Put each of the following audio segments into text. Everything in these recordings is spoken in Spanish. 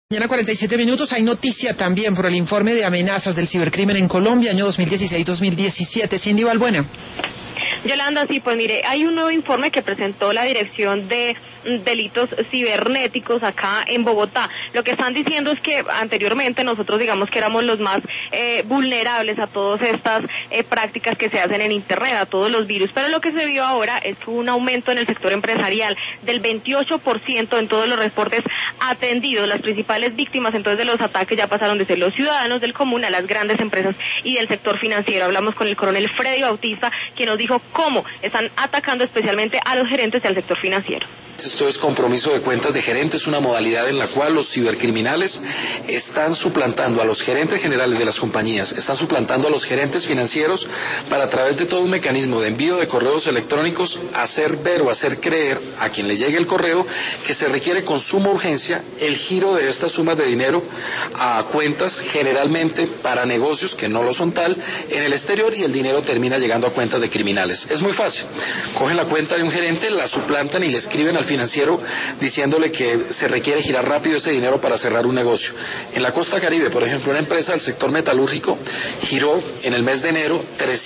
Mañana 47 minutos, hay noticia también por el informe de amenazas del cibercrimen en Colombia, año 2016-2017. Cindy Balbuena. Yolanda, sí, pues mire, hay un nuevo informe que presentó la Dirección de Delitos Cibernéticos acá en Bogotá. Lo que están diciendo es que anteriormente nosotros digamos que éramos los más vulnerables a todas estas prácticas que se hacen en Internet, a todos los virus, pero lo que se vio ahora es un aumento en el sector empresarial del 28% en todos los reportes atendidos. Las principales víctimas entonces de los ataques ya pasaron de ser los ciudadanos del común a las grandes empresas y del sector financiero. Hablamos con el coronel Freddy Bautista, quien nos dijo cómo están atacando especialmente a los gerentes del sector financiero. Esto es compromiso de cuentas de gerentes, una modalidad en la cual los cibercriminales están suplantando a los gerentes generales de las compañías, están suplantando a los gerentes financieros para, a través de todo un mecanismo de envío de correos electrónicos, hacer ver o hacer creer a quien le llegue el correo que se requiere con suma urgencia el giro de estas sumas de dinero a cuentas generalmente para negocios que no lo son tal en el exterior, y el dinero termina llegando a cuentas de criminales. Es muy fácil, cogen la cuenta de un gerente, la suplantan y le escriben al financiero diciéndole que se requiere girar rápido ese dinero para cerrar un negocio. En la costa Caribe, por ejemplo, una empresa del sector metalúrgico giró en el mes de enero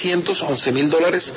$311,000.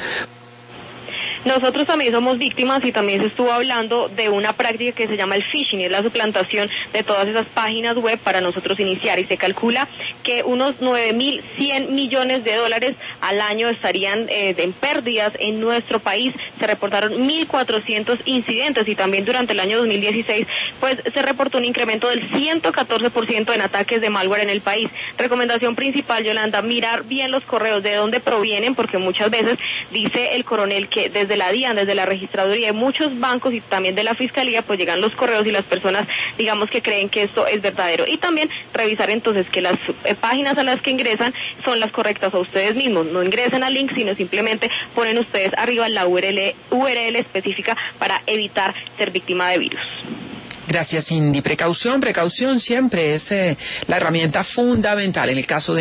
Nosotros también somos víctimas y también se estuvo hablando de una práctica que se llama el phishing, es la suplantación de todas esas páginas web para nosotros iniciar, y se calcula que unos 9.100 millones de dólares al año estarían en pérdidas en nuestro país. Se reportaron 1.400 incidentes y también durante el año 2016 pues se reportó un incremento del 114% en ataques de malware en el país. Recomendación principal, Yolanda, mirar bien los correos, de dónde provienen, porque muchas veces dice el coronel que desde la DIAN, desde la registraduría de muchos bancos y también de la fiscalía, pues llegan los correos y las personas digamos que creen que esto es verdadero. Y también revisar entonces que las páginas a las que ingresan son las correctas a ustedes mismos. No ingresen al link, sino simplemente ponen ustedes arriba la URL específica para evitar ser víctima de virus. Gracias, Cindy. Precaución siempre es la herramienta fundamental en el caso de